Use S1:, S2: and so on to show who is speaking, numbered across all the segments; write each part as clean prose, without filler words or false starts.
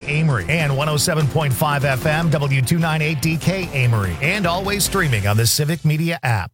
S1: Amory, and 107.5 FM W298DK Amory, and always streaming on the Civic Media app.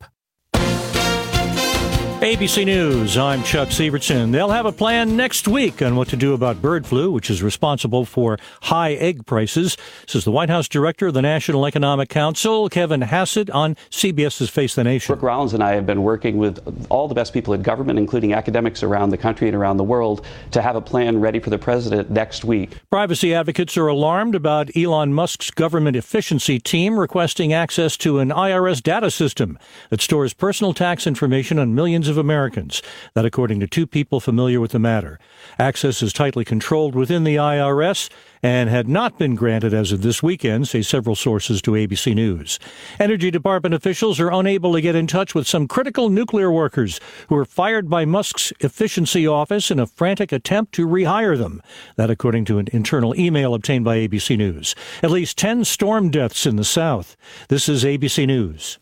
S2: ABC News, I'm Chuck Sievertson. They'll have a plan next week on what to do about bird flu, which is responsible for high egg prices, says the White House Director of the National Economic Council, Kevin Hassett, on CBS's Face the Nation.
S3: Brooke Rollins and I have been working with all the best people in government, including academics around the country and around the world, to have a plan ready for the president next week.
S2: Privacy advocates are alarmed about Elon Musk's government efficiency team requesting access to an IRS data system that stores personal tax information on millions of Americans. That, according to two people familiar with the matter. Access is tightly controlled within the IRS and had not been granted as of this weekend, say several sources to ABC News. Energy Department officials are unable to get in touch with some critical nuclear workers who were fired by Musk's efficiency office in a frantic attempt to rehire them. That, according to an internal email obtained by ABC News. At least 10 storm deaths in the South. This is ABC News.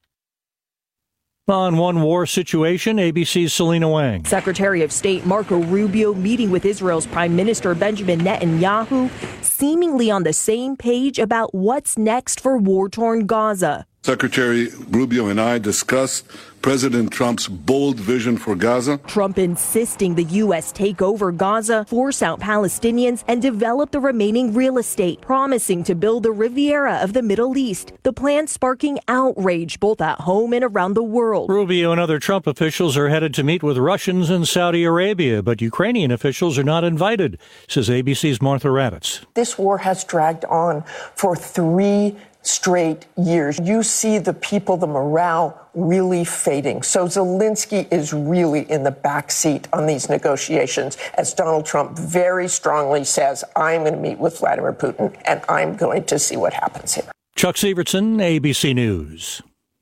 S2: On one war situation, ABC's Selena Wang.
S4: Secretary of State Marco Rubio meeting with Israel's Prime Minister Benjamin Netanyahu, seemingly on the same page about what's next for war-torn Gaza.
S5: Secretary Rubio and I discussed President Trump's bold vision for Gaza.
S4: Trump insisting the U.S. take over Gaza, force out Palestinians, and develop the remaining real estate, promising to build the Riviera of the Middle East. The plan sparking outrage both at home and around the world.
S2: Rubio and other Trump officials are headed to meet with Russians in Saudi Arabia, but Ukrainian officials are not invited, says ABC's Martha Raddatz.
S6: This war has dragged on for 3 straight years. You see the people, the morale really fading. So Zelensky is really in the back seat on these negotiations, as Donald Trump very strongly says, I'm going to meet with Vladimir Putin and I'm going to see what happens here.
S2: Chuck Sievertson, ABC News.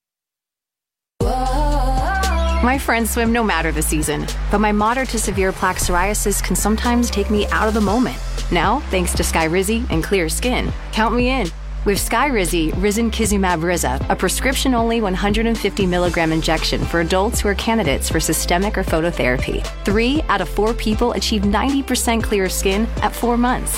S7: My friends swim no matter the season, but my moderate to severe plaque psoriasis can sometimes take me out of the moment. Now, thanks to Skyrizi and clear skin, count me in. With Skyrizi, Risankizumab Riza, a prescription-only 150 milligram injection for adults who are candidates for systemic or phototherapy. 3 out of 4 people achieve 90% clear skin at 4 months.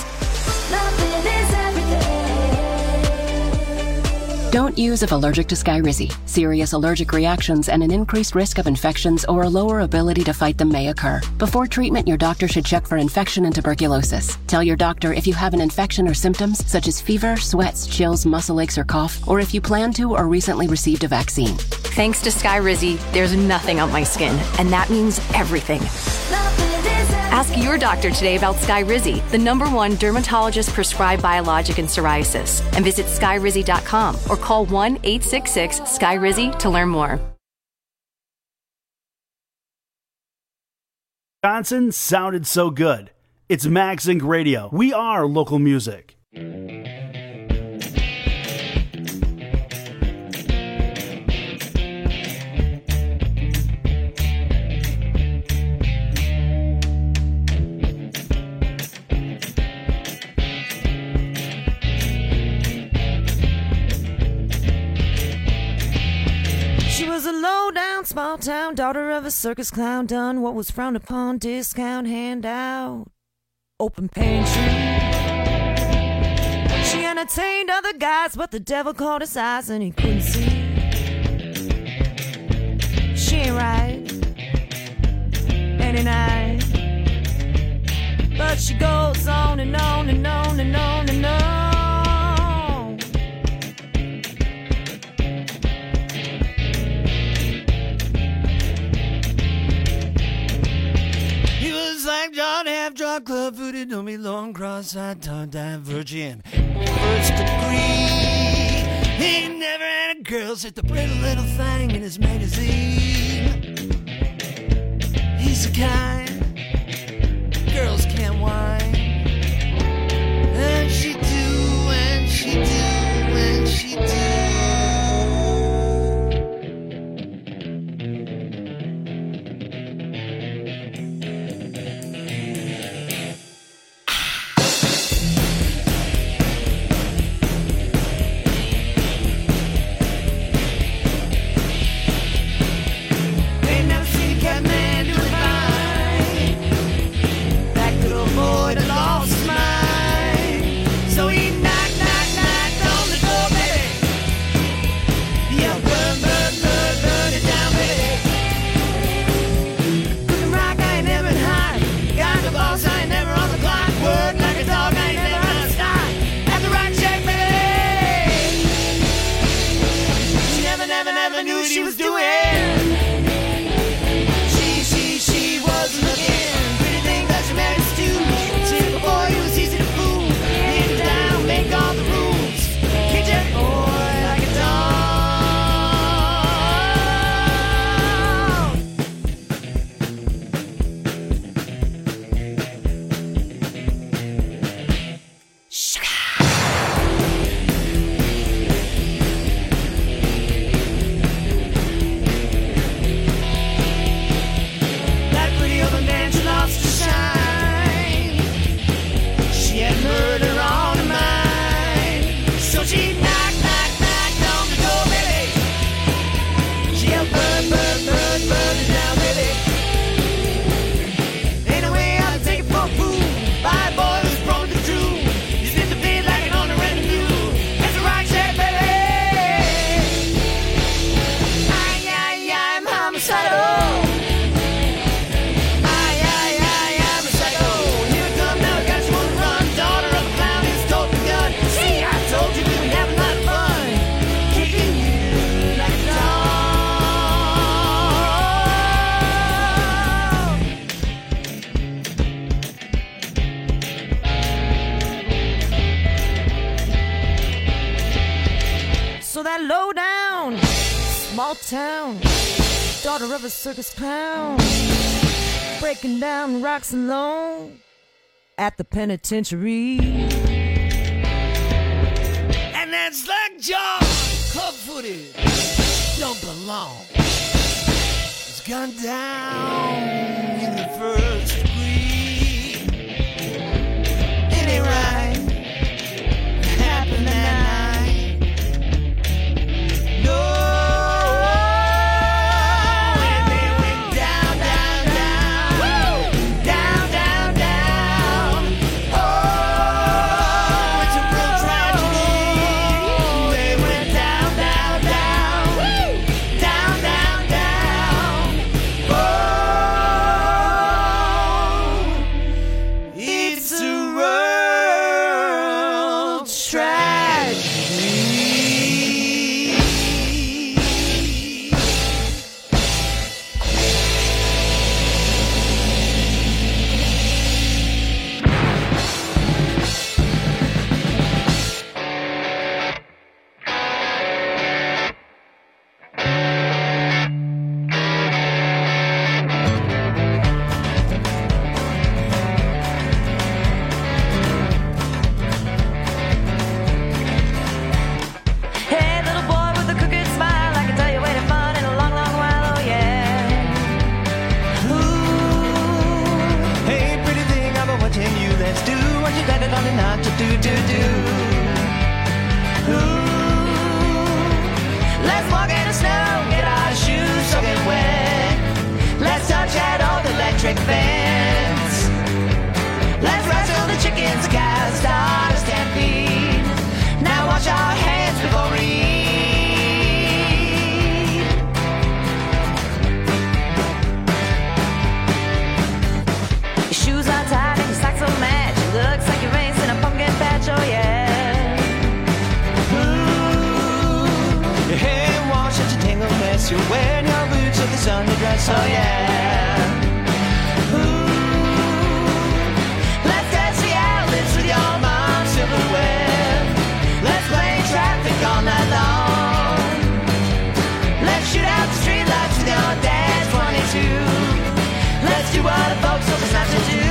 S8: Don't use if allergic to Skyrizi. Serious allergic reactions and an increased risk of infections or a lower ability to fight them may occur. Before treatment, your doctor should check for infection and tuberculosis. Tell your doctor if you have an infection or symptoms such as fever, sweats, chills, muscle aches, or cough, or if you plan to or recently received a vaccine.
S7: Thanks to Skyrizi, there's nothing on my skin, and that means everything. Ask your doctor today about Skyrizi, the #1 dermatologist-prescribed biologic in psoriasis, and visit skyrizi.com or call 1-866-SKYRIZI to learn more.
S9: Wisconsin sounded so good. It's MagZinc Radio. We are local music.
S10: Small town, daughter of a circus clown, done what was frowned upon, discount handout, open pantry. She entertained other guys, but the devil caught his eyes and he couldn't see. She ain't right, any night, but she goes on and on and on and on and on. Like John F. drunk, club footed, don't be long, cross-eyed, tongue divergent. First degree, he never had a girl, sit the pretty little thing in his magazine. He's the kind girls can't whine, and she do, and she do, and she do. she was doing. She was looking. Pretty thing that she married to. See the boy, he was easy to fool. Leave it down, make all the rules. Kick that boy like a dog.
S11: Town, daughter of a circus clown, breaking down rocks alone at the penitentiary.
S10: And that slack jaw, club-footed, don't belong. It's gone down in the first degree. It ain't right. It happened that night. No.
S11: You're wearing your boots with this underdress, oh yeah. Ooh, let's dance the outlets with your mom's silverware. Let's play traffic all night long. Let's shoot out the streetlights with your dad's 22. Let's do what the folks told us not to do.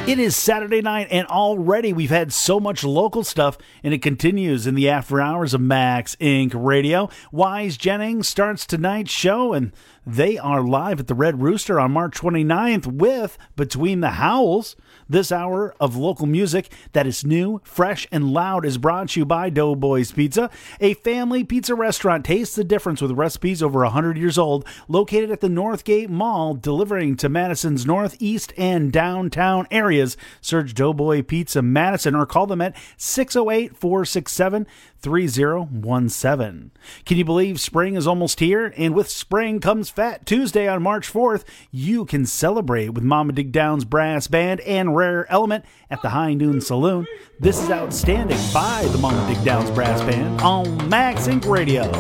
S9: It is Saturday night, and already we've had so much local stuff, and it continues in the after hours of Max Inc. Radio. Wise Jennings starts tonight's show, and they are live at the Red Rooster on March 29th with Between the Howls. This hour of local music that is new, fresh, and loud is brought to you by Doughboys Pizza, a family pizza restaurant. Taste the difference with recipes over 100 years old, located at the Northgate Mall, delivering to Madison's northeast and downtown areas. Search Doughboy Pizza Madison or call them at 608-467-3017. Can you believe spring is almost here? And with spring comes Fat Tuesday on March 4th. You can celebrate with Mama Dig Down's Brass Band and Rare Element at the High Noon Saloon. This is Outstanding by the Mama Dig Down's Brass Band on Max Inc. Radio.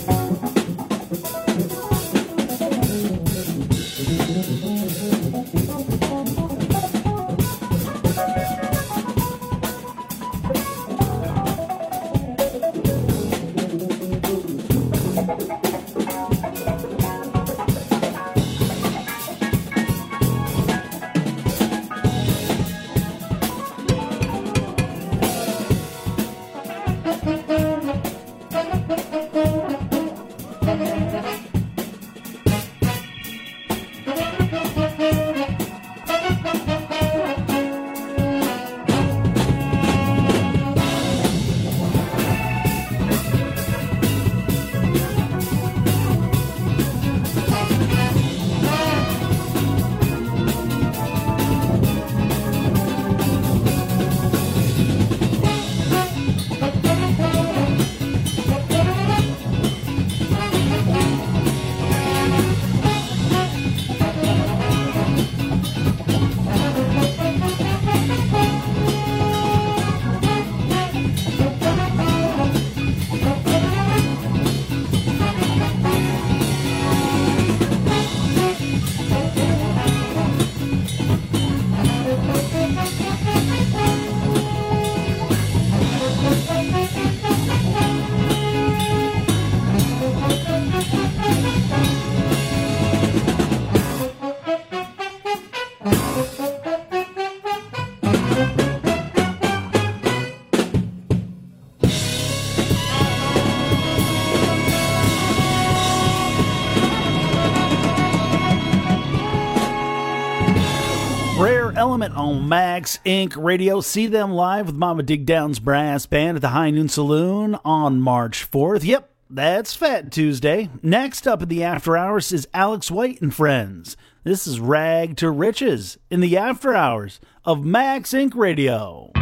S9: Element on Max Inc. Radio. See them live with Mama Dig Down's brass band at the High Noon Saloon on March 4th. Yep, that's Fat Tuesday. Next up in the After Hours is Alex White and Friends. This is Rag to Riches in the After Hours of Max Inc. Radio.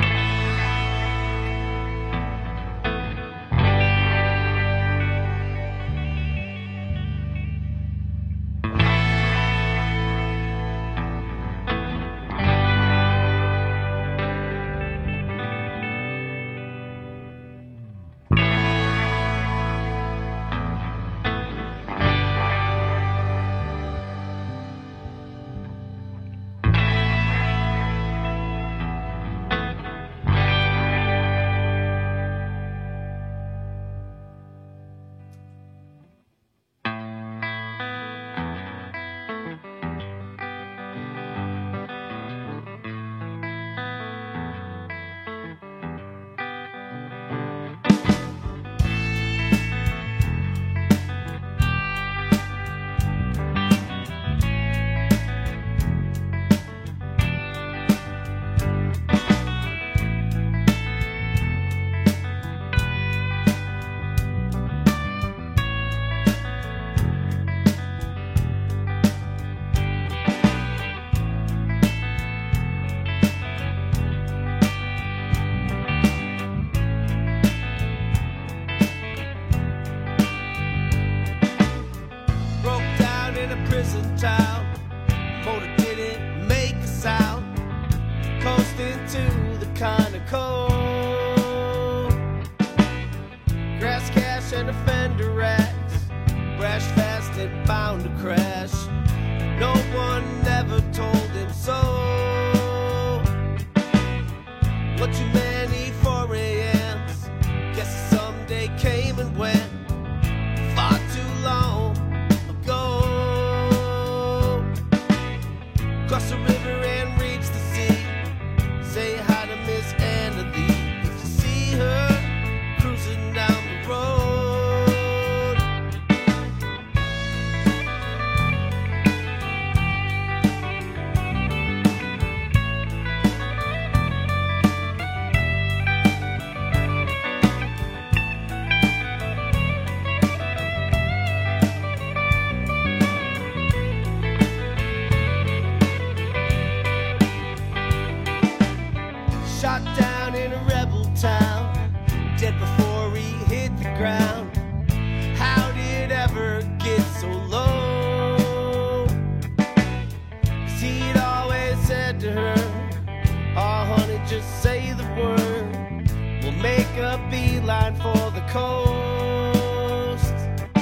S11: Make a beeline for the coast.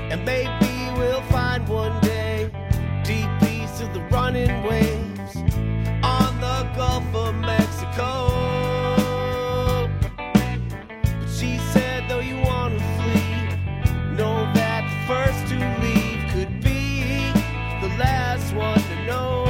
S12: And maybe we'll find one day deep east of the running waves on the Gulf of Mexico. But she said, though you want to flee, know that the first to leave could be the last one to know.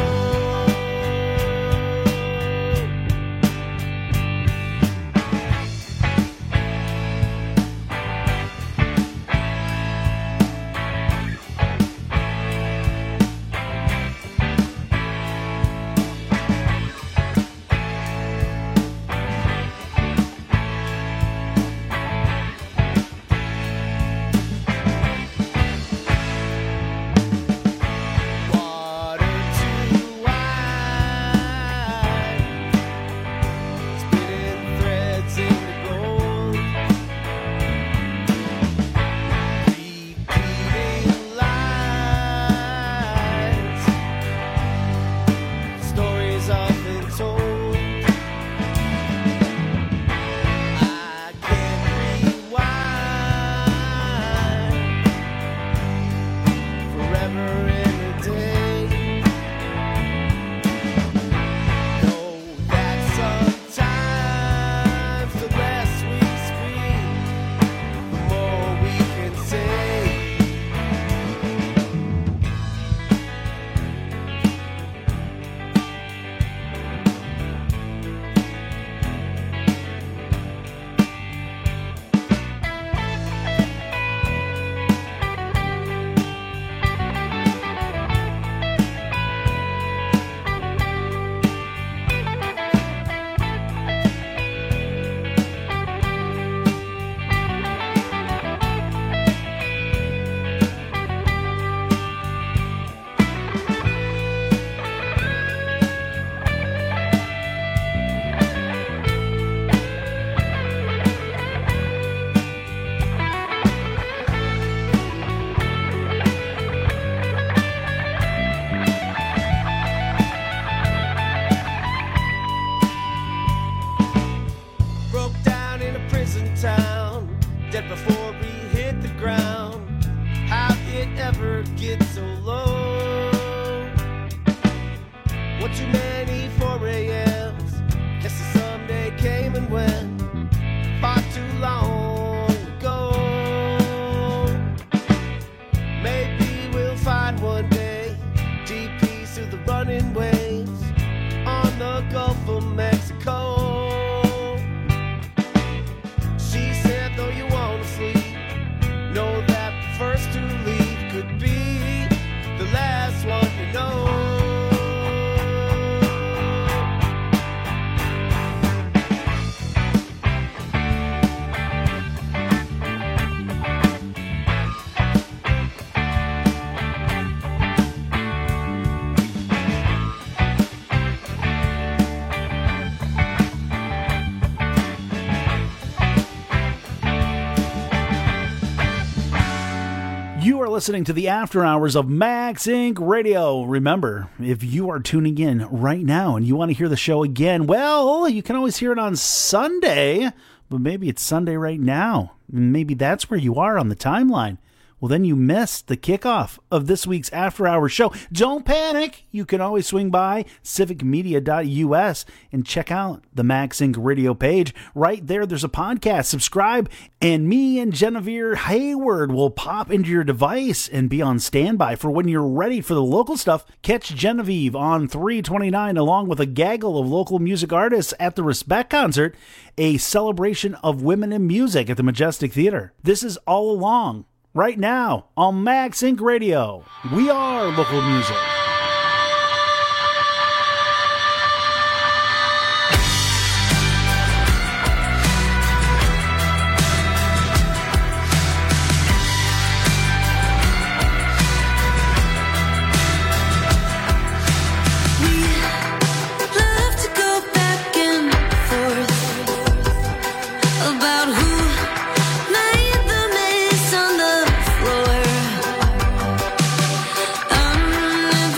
S9: You are listening to the After Hours of Max Inc. Radio. Remember, if you are tuning in right now and you want to hear the show again, well, you can always hear it on Sunday, but maybe it's Sunday right now. Maybe that's where you are on the timeline. Well, then you missed the kickoff of this week's After Hours show. Don't panic. You can always swing by civicmedia.us and check out the Max Inc. radio page. Right there, there's a podcast. Subscribe, and me and Genevieve Hayward will pop into your device and be on standby for when you're ready for the local stuff. Catch Genevieve on 329 along with a gaggle of local music artists at the Respect Concert, a celebration of women in music at the Majestic Theater. This is all along right now on Max Inc. Radio. We are local music.
S13: About who made the mess on the floor.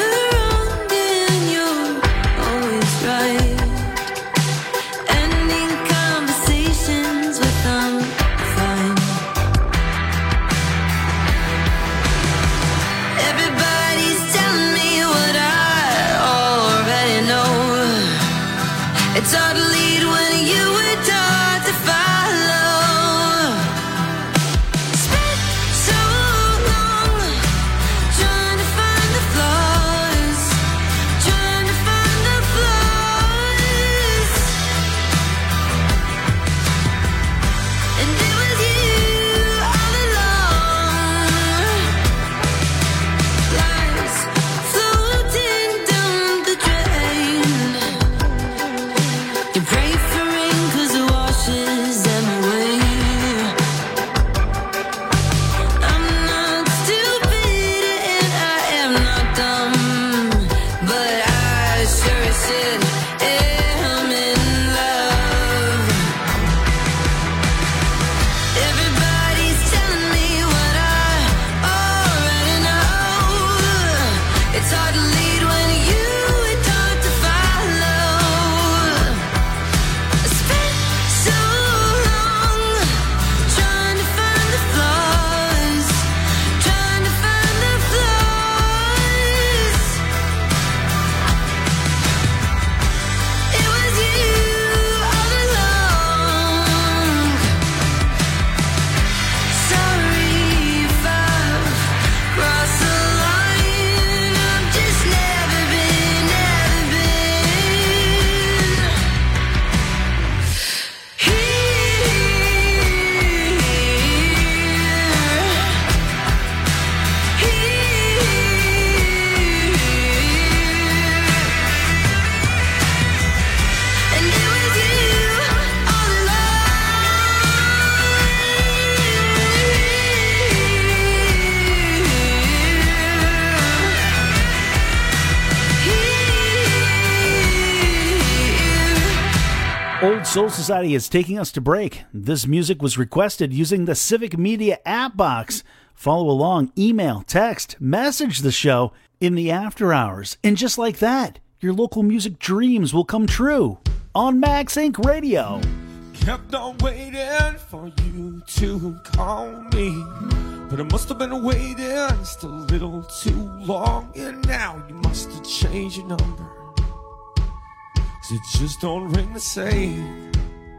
S9: Old Soul Society is taking us to break. This music was requested using the Civic Media app box. Follow along, email, text, message the show in the after hours. And just like that, your local music dreams will come true on Max Inc. Radio.
S12: Kept on waiting for you to call me, but I must have been waiting just a little too long. And now you must have changed your number, 'cause it just don't ring the same.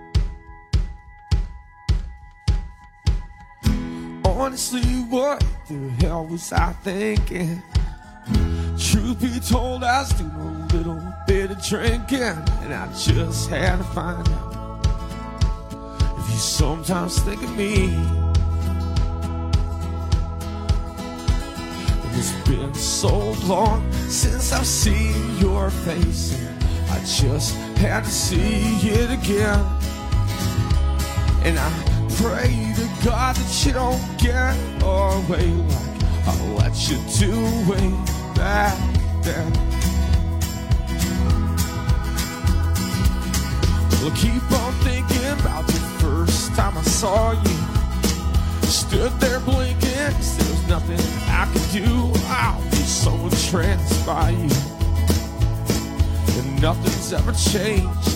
S12: Honestly, what the hell was I thinking? Truth be told, I was doing a little bit of drinking, and I just had to find out if you sometimes think of me. It's been so long since I've seen your face, and I just had to see it again. And I pray to God that you don't get away like I let you do way back then. Well, keep on thinking about the first time I saw you. Stood there blinking, 'cause there was nothing I could do. I'll be so entranced by you, and nothing's ever changed.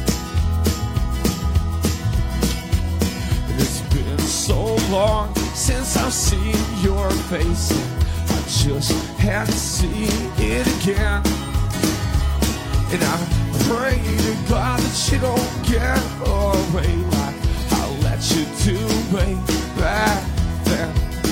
S12: And it's been so long since I've seen your face, and I just had to see it again. And I pray to God that you don't get away like I let you do way back then.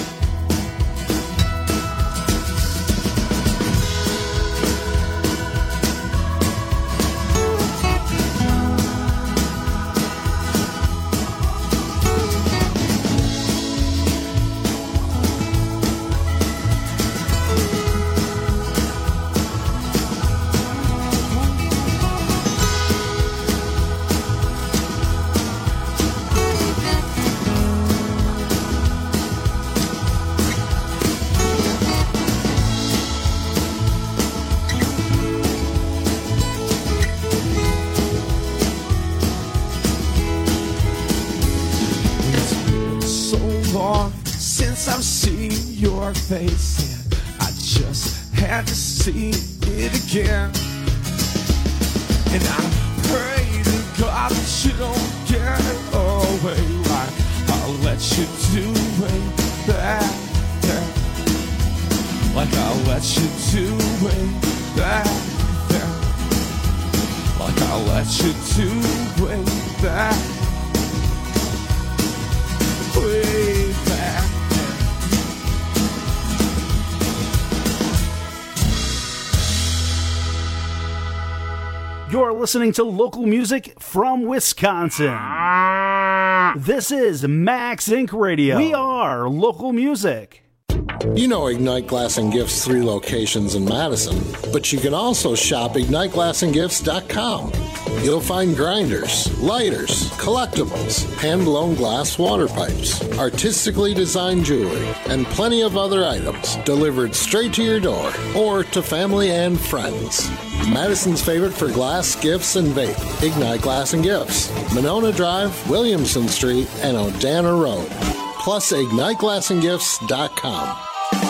S12: Face, and I just had to see it again. And I pray to God that you don't get away like I'll let you do way back then. Like I'll let you do way back then. Like I'll let you do way back. Way back.
S9: You're listening to local music from Wisconsin. This is Max Inc. Radio. We are local music.
S13: You know Ignite Glass and Gifts 3 locations in Madison, but you can also shop IgniteGlassandGifts.com. You'll find grinders, lighters, collectibles, hand-blown glass water pipes, artistically designed jewelry, and plenty of other items delivered straight to your door or to family and friends. Madison's favorite for glass, gifts, and vape, Ignite Glass and Gifts, Monona Drive, Williamson Street, and Odana Road. Plus, IgniteGlassandGifts.com.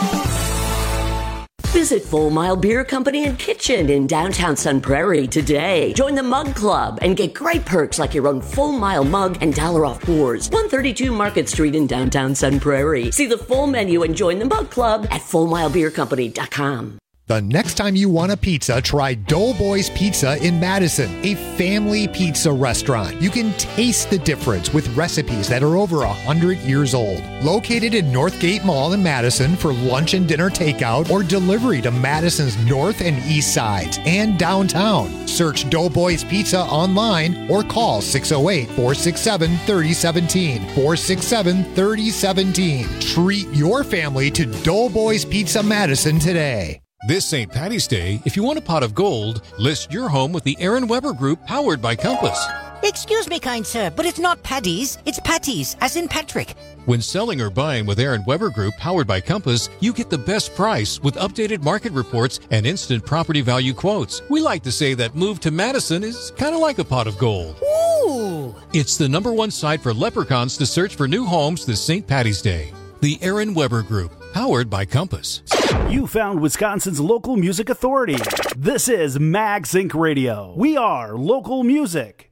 S14: Visit Full Mile Beer Company and Kitchen in downtown Sun Prairie today. Join the Mug Club and get great perks like your own Full Mile mug and $1 off pours. 132 Market Street in downtown Sun Prairie. See the full menu and join the Mug Club at FullMileBeerCompany.com.
S15: The next time you want a pizza, try Doughboys Pizza in Madison, a family pizza restaurant. You can taste the difference with recipes that are over 100 years old. Located in Northgate Mall in Madison for lunch and dinner takeout or delivery to Madison's north and east sides and downtown. Search Doughboys Pizza online or call 608-467-3017. 467-3017. Treat your family to Doughboys Pizza Madison today.
S16: This St. Paddy's Day, if you want a pot of gold, list your home with the Aaron Weber Group powered by Compass. Excuse me, kind sir, but it's not Paddy's, it's Patty's, as in Patrick.
S17: When selling or buying with Aaron Weber Group, powered by Compass, you get the best price with updated market reports and instant property value quotes. We like to say that move to Madison is kind of like a pot of gold.
S16: Ooh!
S17: It's the #1 site for leprechauns to search for new homes this St. Paddy's Day. The Aaron Weber Group, powered by Compass.
S9: You found Wisconsin's local music authority. This is Mag Sync Radio. We are local music.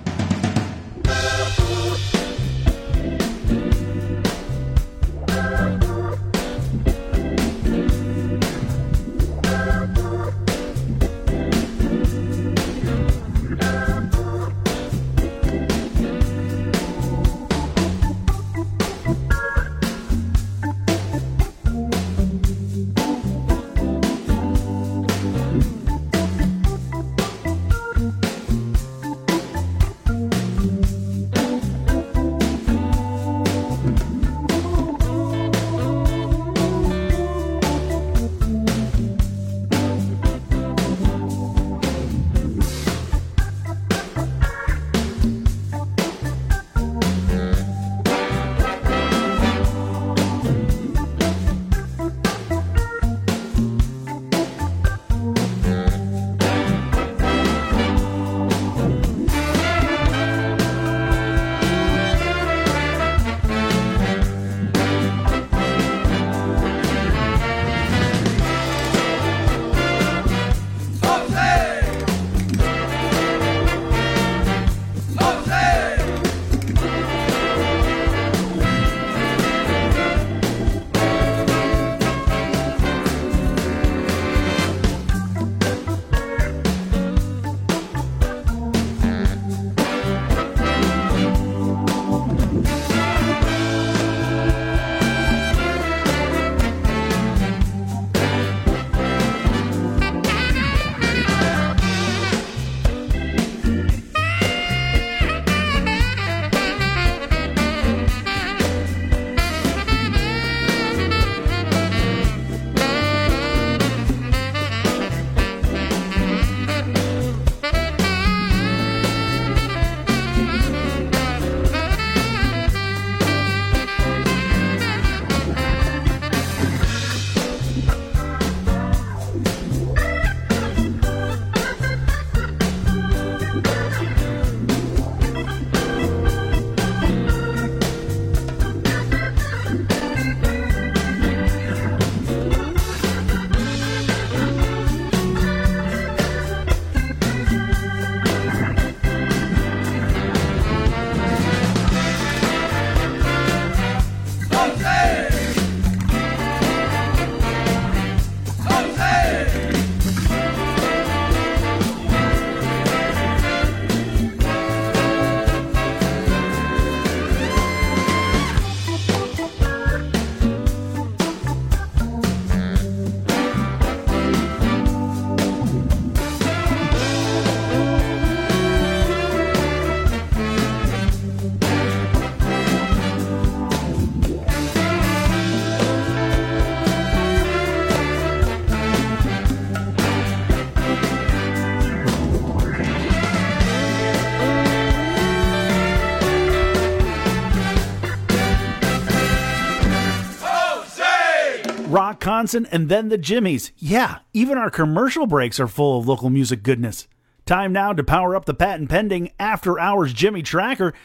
S9: Rock Constant, and then the Jimmies. Yeah, even our commercial breaks are full of local music goodness. Time now to power up the patent pending After Hours Jimmy Tracker.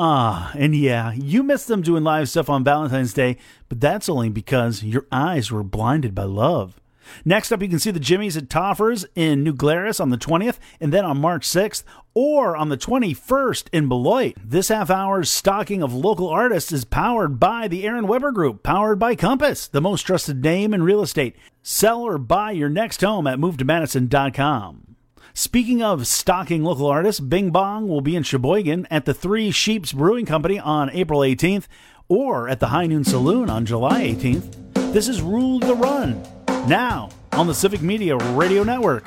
S9: And yeah, you missed them doing live stuff on Valentine's Day, but that's only because your eyes were blinded by love. Next up, you can see the Jimmies at Toffers in New Glarus on the 20th, and then on March 6th, or on the 21st in Beloit. This half hour's stocking of local artists is powered by the Aaron Weber Group, powered by Compass, the most trusted name in real estate. Sell or buy your next home at MoveToMadison.com. Speaking of stocking local artists, Bing Bong will be in Sheboygan at the Three Sheeps Brewing Company on April 18th, or at the High Noon Saloon on July 18th. This is Rule the Run, now on the Civic Media Radio Network.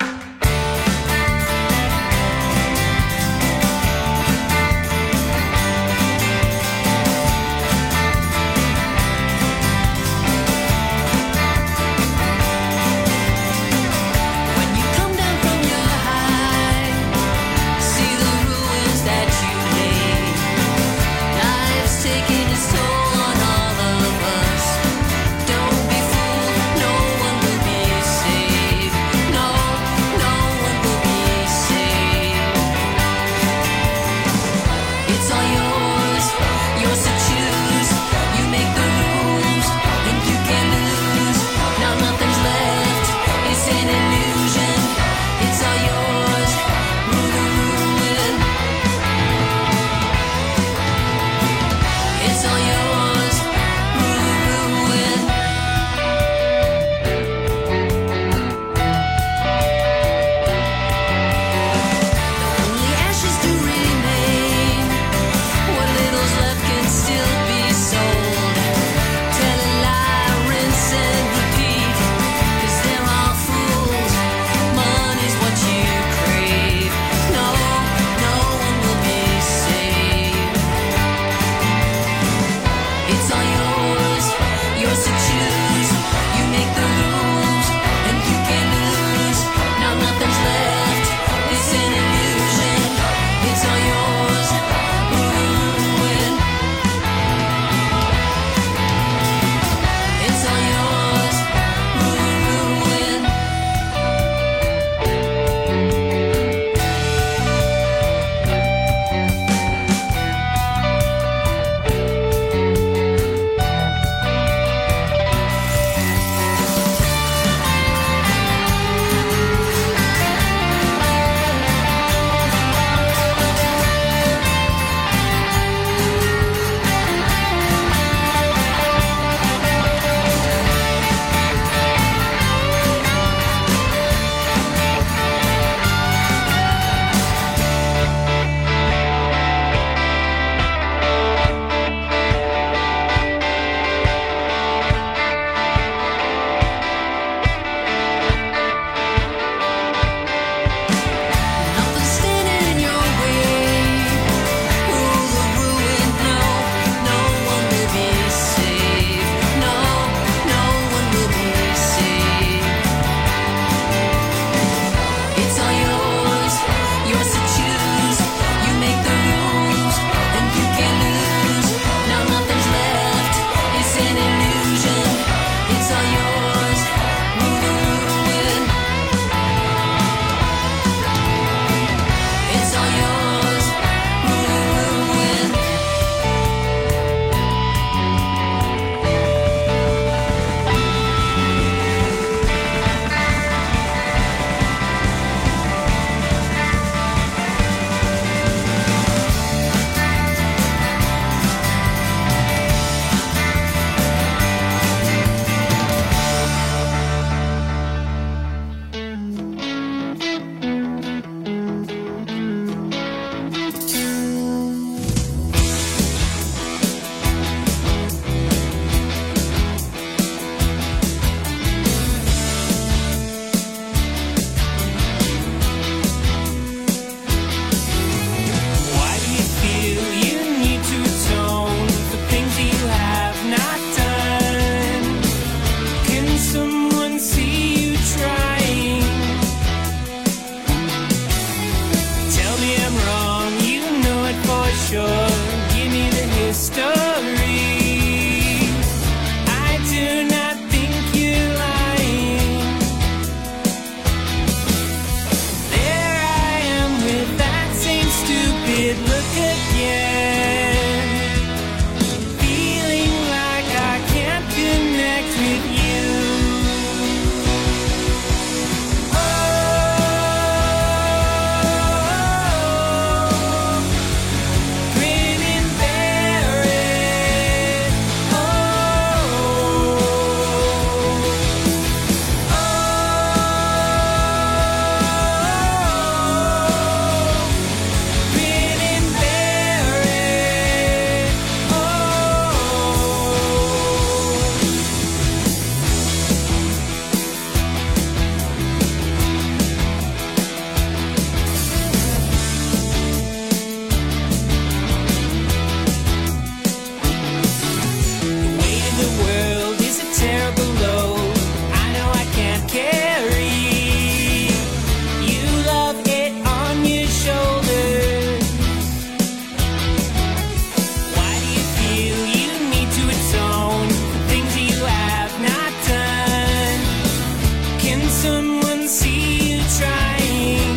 S11: When you come down from your high, see the ruins that you someone see you trying? Tell me I'm wrong, you know it for sure. Give me the history. I do not think you're lying. There I am with that same stupid look again, feeling like I can't connect with you. Oh, grin and bear it. Oh, grin and bear it. Oh. The weight of the world is a terrible load. I know I can't carry. You love it on your shoulders. Why do you feel you need to atone for things you have not done? Can someone see you trying?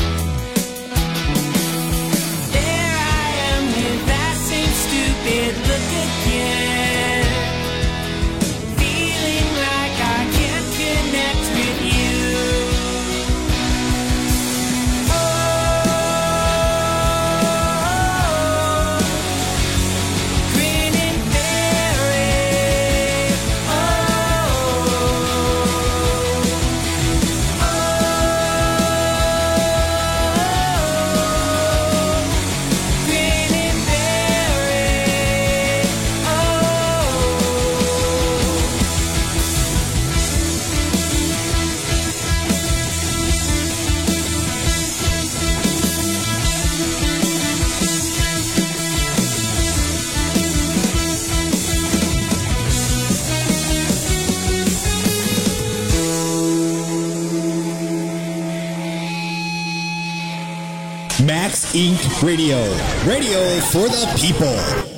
S11: There I am with that same stupid look again, feeling like I can't connect with you. Oh, grin and bear it. Oh, grin and bear it. Oh.
S18: Max Inc. Radio. Radio for the people.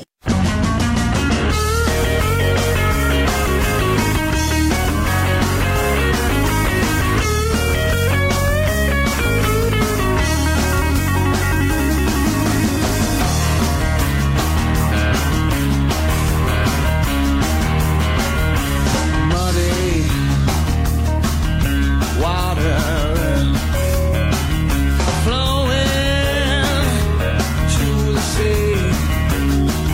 S12: Muddy water flowing to the sea.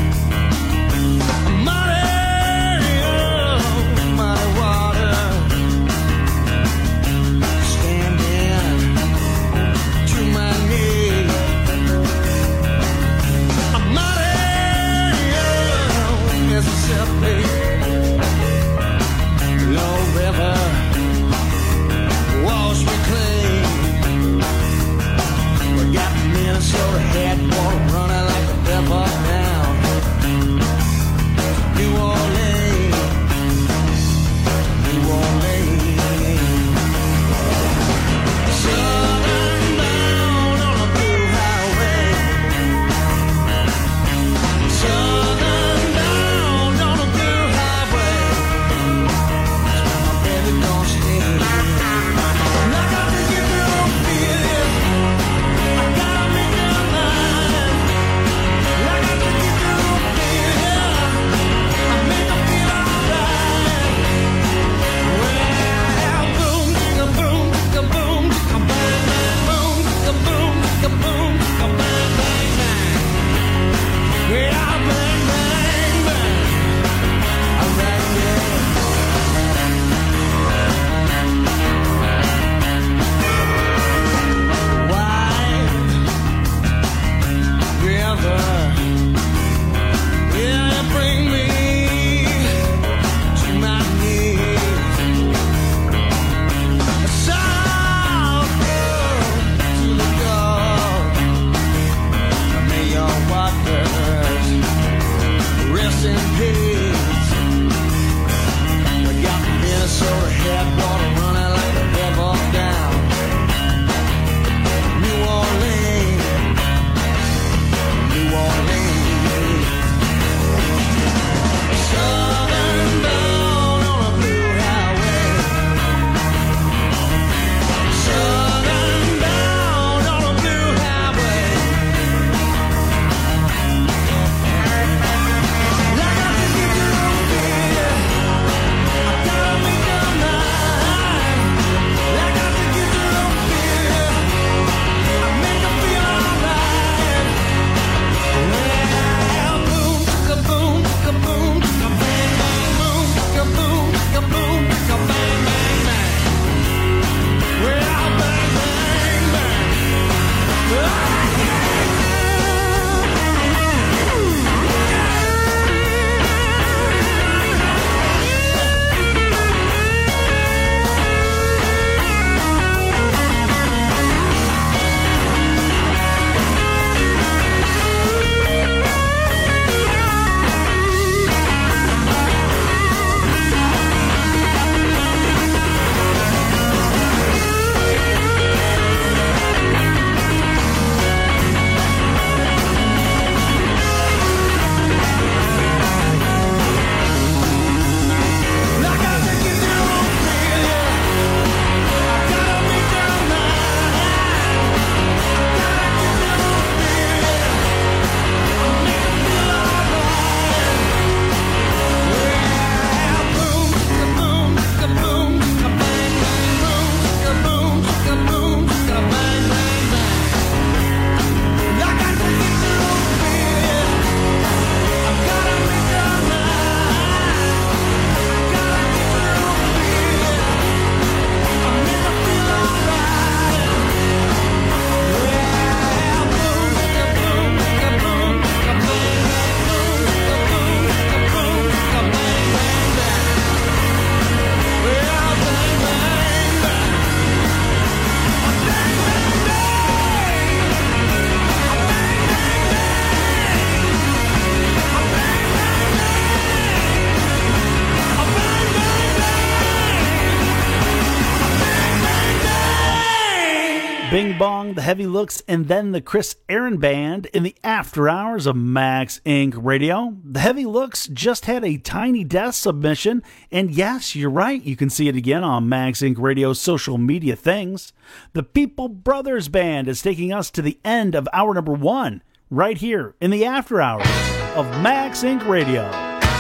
S9: Bing Bong, the Heavy Looks, and then the Chris Aaron Band in the after hours of Max Inc. Radio. The Heavy Looks just had a Tiny Desk submission, and yes, you're right, you can see it again on Max Inc. Radio's social media things. The People Brothers Band is taking us to the end of hour number 1, right here in the after hours of Max Inc. Radio.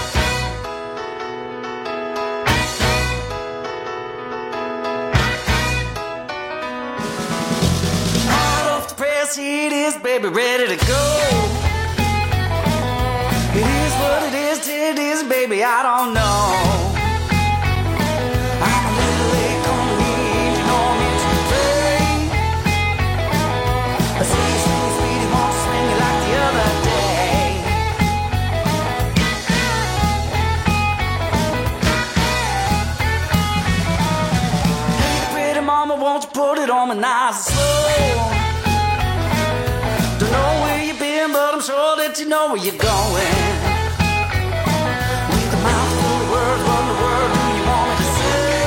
S11: It is, baby, ready to go. It is what it is, baby, I don't know. I'm a little late on the wind, you know I'm into the play. I see you, sweetie, won't swing me like the other day. Hey, pretty mama, won't you put it on me nice and slow? Don't know where you've been, but I'm sure that you know where you're going. With a mouth full of words, what in the world do you want me to say?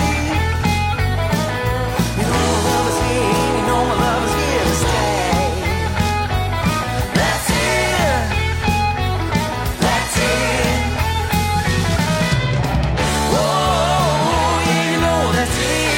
S11: You know my love is here, you know my love is here to stay. That's it. That's it. Whoa, yeah, you know that's it.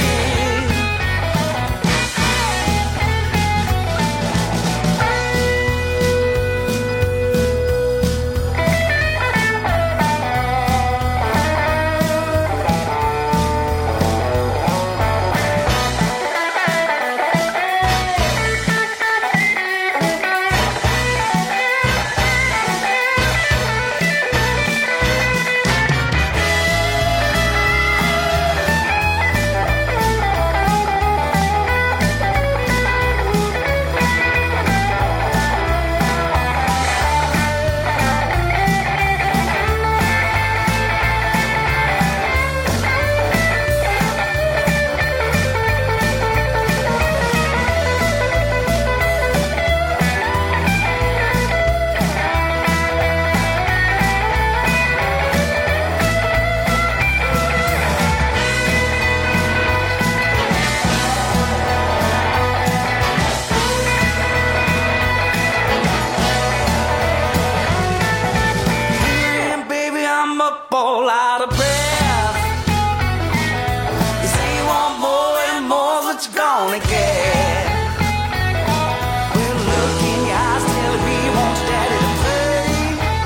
S11: All out of breath. You say you want more and more, what you gonna get? Well, look in your eyes, tell me you want your daddy to play.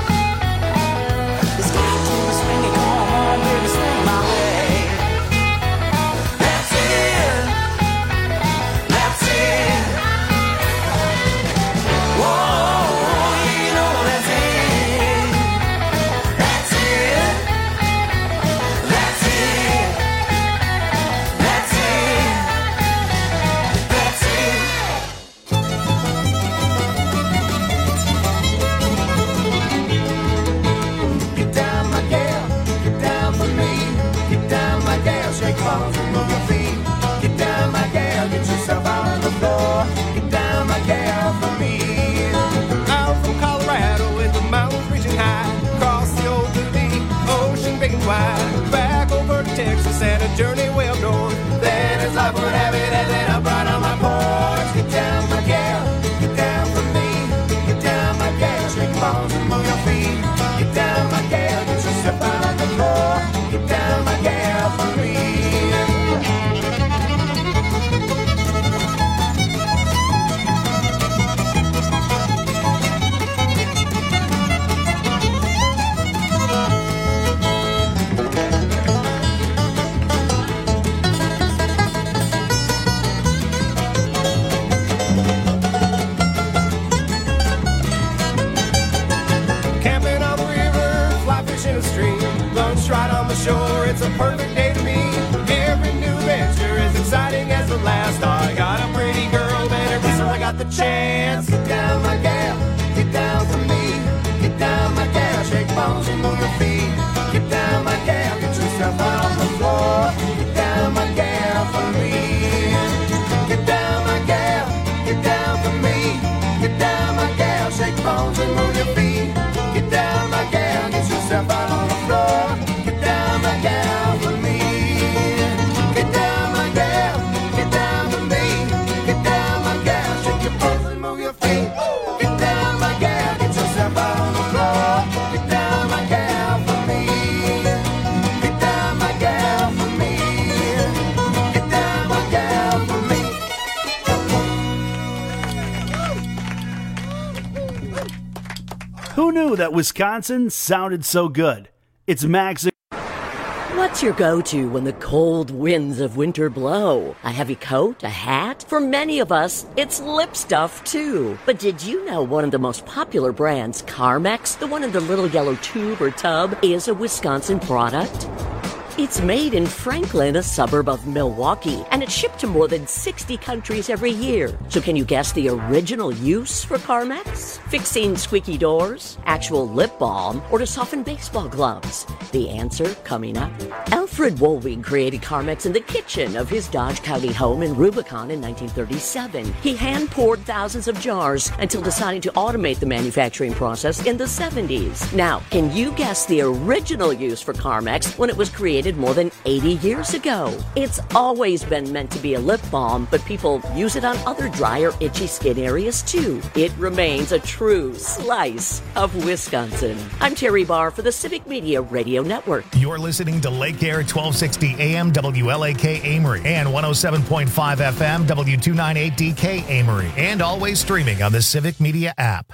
S11: It's got to be swinging, come on, baby, swing my way. That's it. That's it. Whoa, you know that's it. That's it. That's it. That's it. That's it.
S12: Get down, my gal, get down for me. Get down, my gal, shake balls and move your feet. Get down, my gal, get yourself out on the floor. Get down, my gal, for me. I'm from Colorado with the mountains reaching high. Across the old Pacific Ocean big and wide. Back over to Texas and a journey way up north. Then as life would have it, and then I brought on my porch. Get down, my gal, get down for me. Get down, my gal, shake balls and move your feet. Get down, my gal, get yourself out on the floor. Get down, my gal, for me.
S9: Who knew that Wisconsin sounded so good? It's Max.
S14: What's your go-to when the cold winds of winter blow? A heavy coat? A hat? For many of us, it's lip stuff, too. But did you know one of the most popular brands, Carmex, the one in the little yellow tube or tub, is a Wisconsin product? It's made in Franklin, a suburb of Milwaukee, and it's shipped to more than 60 countries every year. So can you guess the original use for Carmex? Fixing squeaky doors, actual lip balm, or to soften baseball gloves? The answer coming up. Alfred Woolwing created Carmex in the kitchen of his Dodge County home in Rubicon in 1937. He hand-poured thousands of jars until deciding to automate the manufacturing process in the 70s. Now, can you guess the original use for Carmex when it was created more than 80 years ago? It's always been meant to be a lip balm, but people use it on other dry or itchy skin areas too. It remains a true slice of Wisconsin. I'm Terry Barr for the Civic Media Radio Network.
S1: You're listening to Lake Air 1260 AM WLAK Amory and 107.5 FM W298DK Amory, and always streaming on the Civic Media app.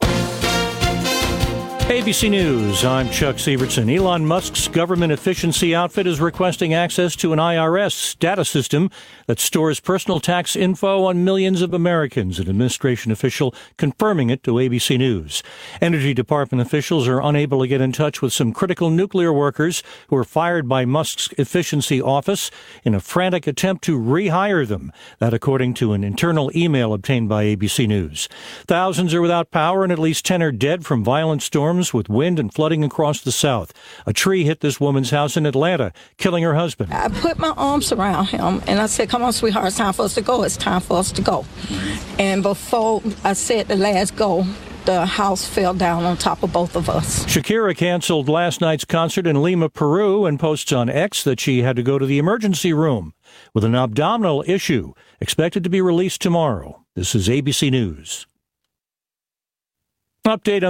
S2: ABC News, I'm Chuck Sievertson. Elon Musk's government efficiency outfit is requesting access to an IRS data system that stores personal tax info on millions of Americans, an administration official confirming it to ABC News. Energy Department officials are unable to get in touch with some critical nuclear workers who were fired by Musk's efficiency office in a frantic attempt to rehire them. That according to an internal email obtained by ABC News. Thousands are without power and at least 10 are dead from violent storms with wind and flooding across the South. A tree hit this woman's house in Atlanta, killing her husband.
S19: I put my arms around him and I said, come on, sweetheart, it's time for us to go. It's time for us to go. And before I said the last go, the house fell down on top of both of us.
S2: Shakira canceled last night's concert in Lima, Peru, and posts on X that she had to go to the emergency room with an abdominal issue, expected to be released tomorrow. This is ABC News. Update on